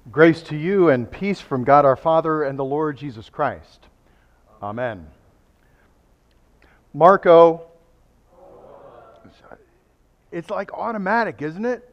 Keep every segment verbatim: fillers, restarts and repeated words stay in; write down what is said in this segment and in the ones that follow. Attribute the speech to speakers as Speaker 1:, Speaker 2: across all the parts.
Speaker 1: Grace to you and peace from God our Father and the Lord Jesus Christ. Amen. Marco, it's like automatic, isn't it?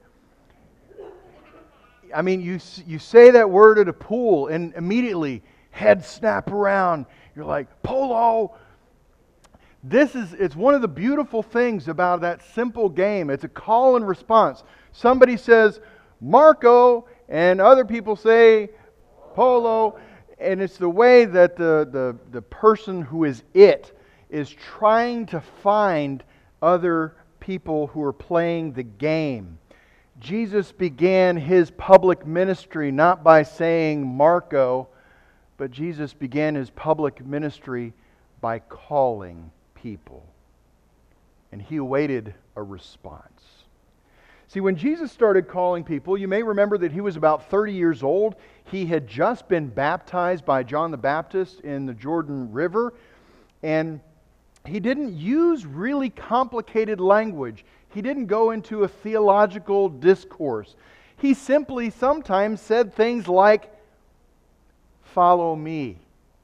Speaker 1: I mean, you you say that word at a pool and immediately heads snap around. You're like, polo! This is, it's one of the beautiful things about that simple game. It's a call and response. Somebody says, Marco, and other people say, polo. And it's the way that the, the, the person who is it is trying to find other people who are playing the game. Jesus began His public ministry not by saying Marco, but Jesus began His public ministry by calling people. And He awaited a response. See, when Jesus started calling people, you may remember that He was about thirty years old. He had just been baptized by John the Baptist in the Jordan River. And He didn't use really complicated language. He didn't go into a theological discourse. He simply sometimes said things like, "Follow me."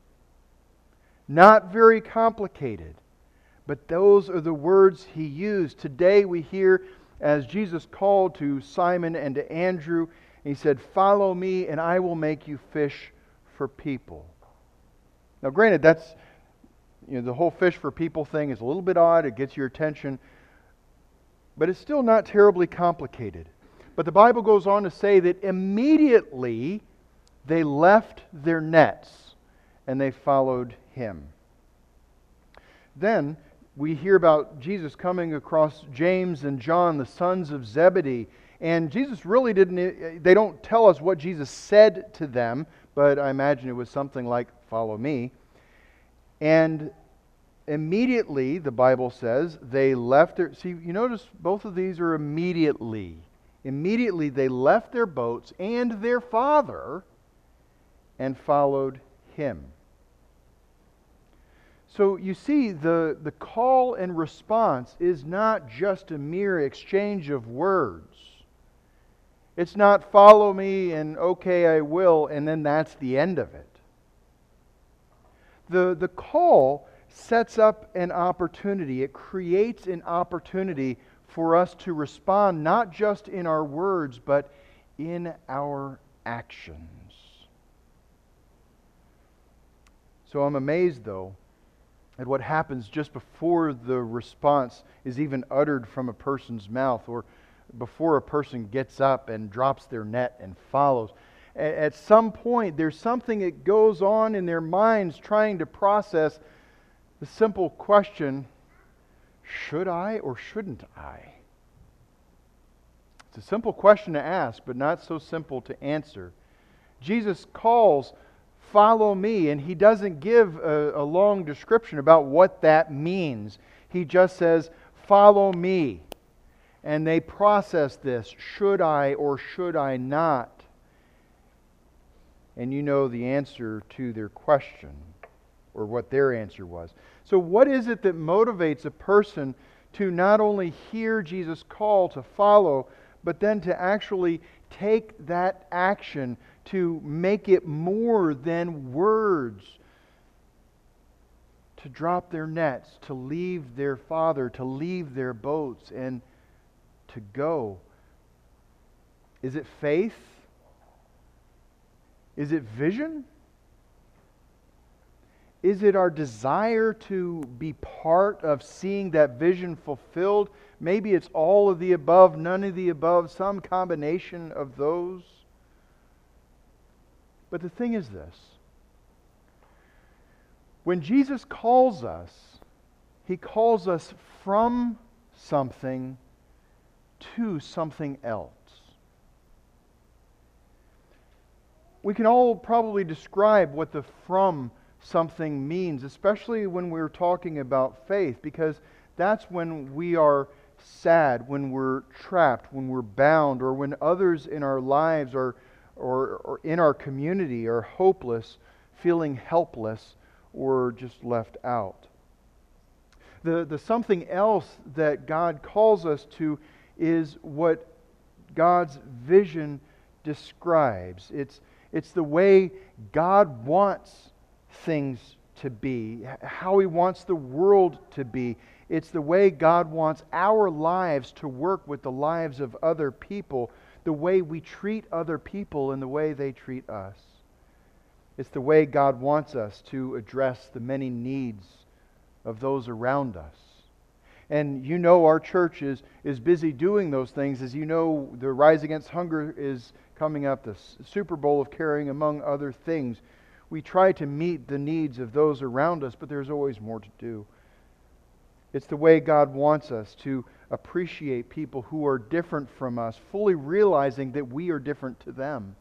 Speaker 1: Not very complicated. But those are the words He used. Today we hear as Jesus called to Simon and to Andrew, He said, "Follow me and I will make you fish for people." Now granted, that's, you know, the whole fish for people thing is a little bit odd. It gets your attention. But it's still not terribly complicated. But the Bible goes on to say that immediately they left their nets and they followed Him. Then we hear about Jesus coming across James and John, the sons of Zebedee. And Jesus really didn't, they don't tell us what Jesus said to them, but I imagine it was something like, "Follow me." And immediately, the Bible says, they left their... See, you notice both of these are immediately. Immediately they left their boats and their father and followed Him. So you see, the, the call and response is not just a mere exchange of words. It's not follow me and okay, I will, and then that's the end of it. The, the call sets up an opportunity. It creates an opportunity for us to respond not just in our words, but in our actions. So I'm amazed, though, at what happens just before the response is even uttered from a person's mouth, or before a person gets up and drops their net and follows. At some point, there's something that goes on in their minds trying to process the simple question, should I or shouldn't I? It's a simple question to ask, but not so simple to answer. Jesus calls, "Follow me," and He doesn't give a, a long description about what that means. He just says, "Follow me." And they process this, should I or should I not? And you know the answer to their question, or what their answer was. So what is it that motivates a person to not only hear Jesus' call to follow, but then to actually take that action to make it more than words? To drop their nets, to leave their father, to leave their boats, and to go. Is it faith? Is it vision? Is it our desire to be part of seeing that vision fulfilled? Maybe it's all of the above, none of the above, some combination of those. But the thing is this. When Jesus calls us, He calls us from something to something else. We can all probably describe what the from something means, especially when we're talking about faith, because that's when we are sad, when we're trapped, when we're bound, or when others in our lives are, or, or in our community are hopeless, feeling helpless, or just left out. The, the something else that God calls us to is what God's vision describes. It's, it's the way God wants things to be, how He wants the world to be. It's the way God wants our lives to work with the lives of other people, the way we treat other people and the way they treat us. It's the way God wants us to address the many needs of those around us. And you know our church is, is busy doing those things. As you know, the Rise Against Hunger is coming up, the Super Bowl of Caring, among other things. We try to meet the needs of those around us, but there's always more to do. It's the way God wants us to appreciate people who are different from us, fully realizing that we are different to them.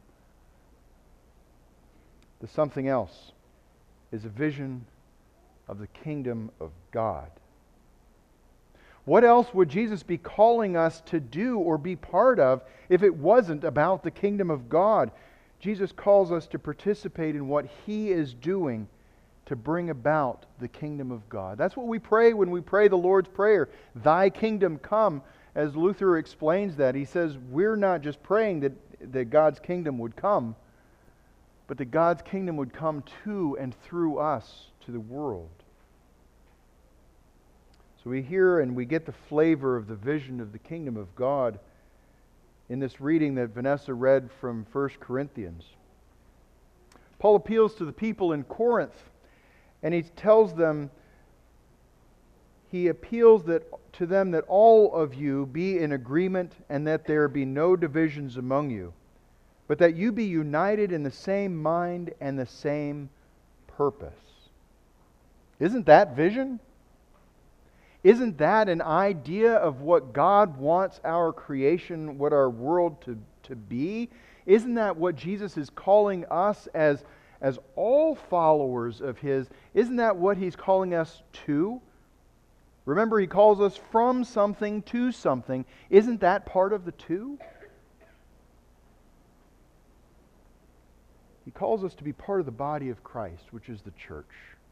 Speaker 1: The something else is a vision of the kingdom of God. What else would Jesus be calling us to do or be part of if it wasn't about the kingdom of God? Jesus calls us to participate in what He is doing to bring about the kingdom of God. That's what we pray when we pray the Lord's Prayer. Thy kingdom come. As Luther explains that, he says we're not just praying that, that God's kingdom would come, but that God's kingdom would come to and through us to the world. So we hear and we get the flavor of the vision of the kingdom of God in this reading that Vanessa read from First Corinthians. Paul appeals to the people in Corinth, and he tells them, he appeals that to them that all of you be in agreement and that there be no divisions among you, but that you be united in the same mind and the same purpose. Isn't that vision? Isn't that an idea of what God wants our creation, what our world to, to be? Isn't that what Jesus is calling us as, as all followers of His? Isn't that what He's calling us to? Remember, He calls us from something to something. Isn't that part of the two? He calls us to be part of the body of Christ, which is the church.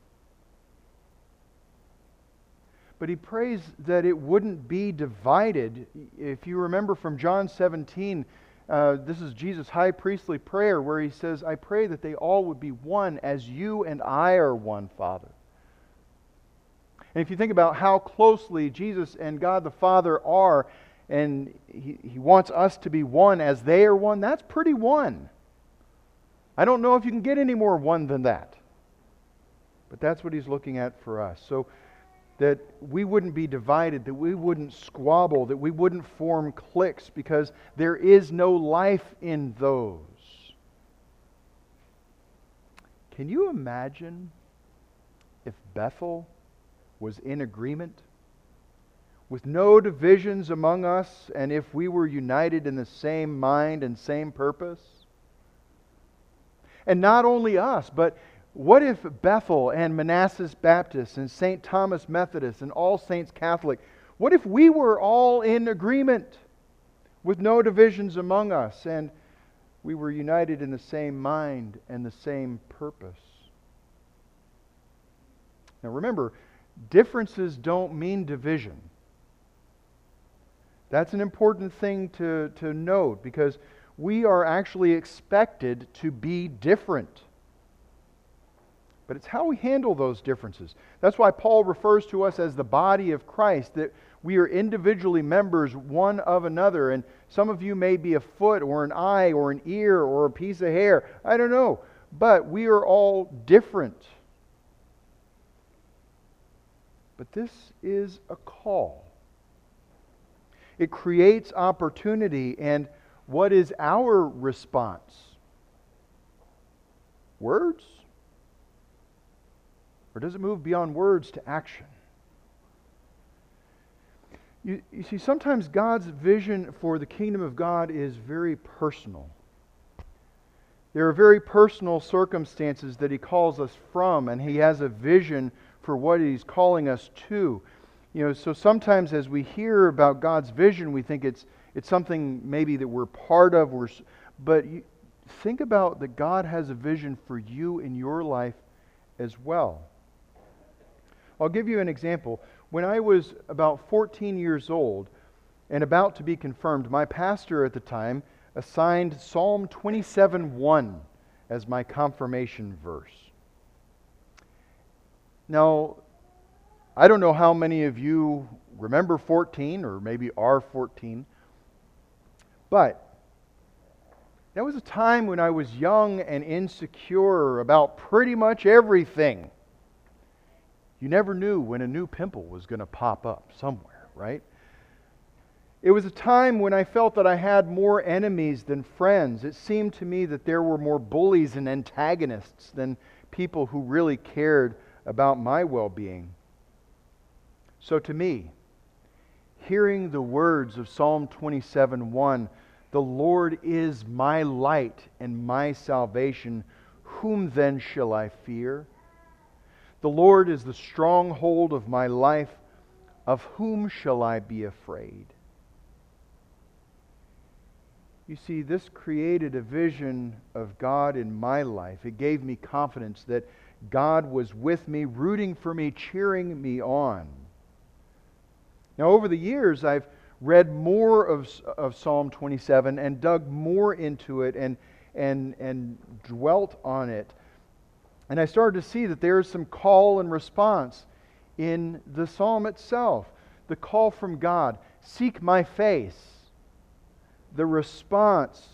Speaker 1: But He prays that it wouldn't be divided. If you remember from John seventeen, uh, this is Jesus' high priestly prayer where He says, I pray that they all would be one as you and I are one, Father. And if you think about how closely Jesus and God the Father are, and He, he wants us to be one as they are one, that's pretty one. I don't know if you can get any more one than that. But that's what He's looking at for us. So that we wouldn't be divided, that we wouldn't squabble, that we wouldn't form cliques, because there is no life in those. Can you imagine if Bethel was in agreement, with no divisions among us, and if we were united in the same mind and same purpose? And not only us, but what if Bethel and Manassas Baptist and Saint Thomas Methodist and All Saints Catholic, what if we were all in agreement with no divisions among us and we were united in the same mind and the same purpose? Now remember, differences don't mean division. That's an important thing to, to note, because we are actually expected to be different. But it's how we handle those differences. That's why Paul refers to us as the body of Christ, that we are individually members one of another. And some of you may be a foot or an eye or an ear or a piece of hair. I don't know. But we are all different. But this is a call. It creates opportunity. And what is our response? Words? Or does it move beyond words to action? You, you see, sometimes God's vision for the kingdom of God is very personal. There are very personal circumstances that He calls us from, and He has a vision for what He's calling us to. You know, so sometimes as we hear about God's vision, we think it's it's something maybe that we're part of. We're, but you, think about that God has a vision for you in your life as well. I'll give you an example. When I was about fourteen years old and about to be confirmed, my pastor at the time assigned Psalm twenty-seven one as my confirmation verse. Now, I don't know how many of you remember fourteen or maybe are fourteen, but that was a time when I was young and insecure about pretty much everything. You never knew when a new pimple was going to pop up somewhere, right? It was a time when I felt that I had more enemies than friends. It seemed to me that there were more bullies and antagonists than people who really cared about my well-being. So to me, hearing the words of Psalm twenty-seven one, "The Lord is my light and my salvation, whom then shall I fear? The Lord is the stronghold of my life, of whom shall I be afraid?" You see, this created a vision of God in my life. It gave me confidence that God was with me, rooting for me, cheering me on. Now, over the years, I've read more of, of Psalm twenty-seven and dug more into it and, and, and dwelt on it. And I started to see that there is some call and response in the psalm itself. The call from God, "Seek my face." The response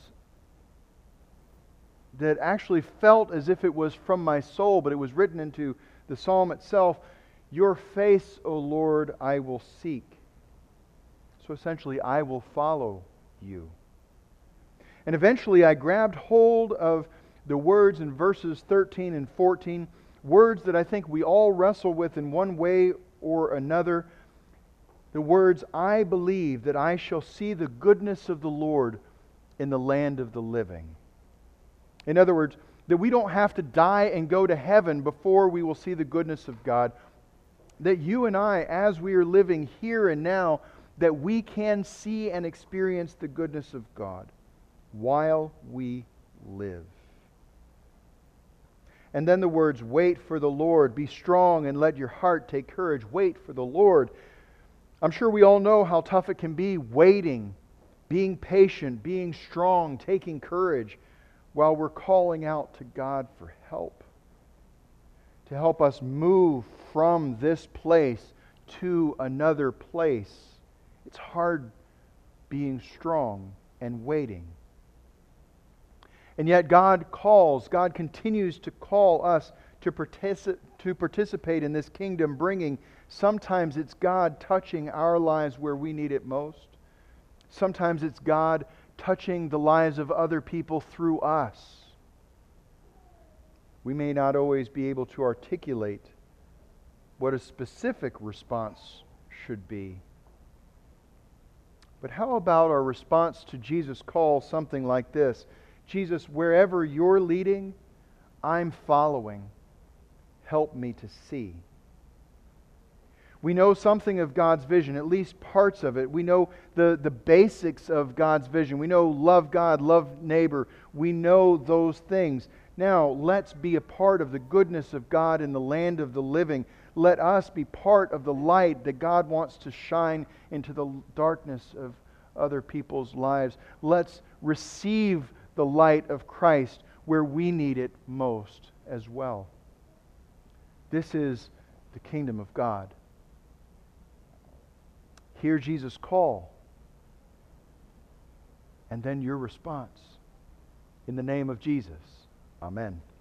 Speaker 1: that actually felt as if it was from my soul, but it was written into the psalm itself, "Your face, O Lord, I will seek." So essentially, I will follow you. And eventually I grabbed hold of the words in verses thirteen and fourteen, words that I think we all wrestle with in one way or another. The words, "I believe that I shall see the goodness of the Lord in the land of the living." In other words, that we don't have to die and go to heaven before we will see the goodness of God. That you and I, as we are living here and now, that we can see and experience the goodness of God while we live. And then the words, "Wait for the Lord, be strong and let your heart take courage." Wait for the Lord. I'm sure we all know how tough it can be waiting, being patient, being strong, taking courage while we're calling out to God for help. To help us move from this place to another place. It's hard being strong and waiting. And yet God calls, God continues to call us to partici- to participate in this kingdom bringing. Sometimes it's God touching our lives where we need it most. Sometimes it's God touching the lives of other people through us. We may not always be able to articulate what a specific response should be. But how about our response to Jesus' call, something like this? "Jesus, wherever you're leading, I'm following. Help me to see." We know something of God's vision, at least parts of it. We know the, the basics of God's vision. We know love God, love neighbor. We know those things. Now, let's be a part of the goodness of God in the land of the living. Let us be part of the light that God wants to shine into the darkness of other people's lives. Let's receive the light of Christ where we need it most as well. This is the kingdom of God. Hear Jesus' call, and then your response. In the name of Jesus, amen.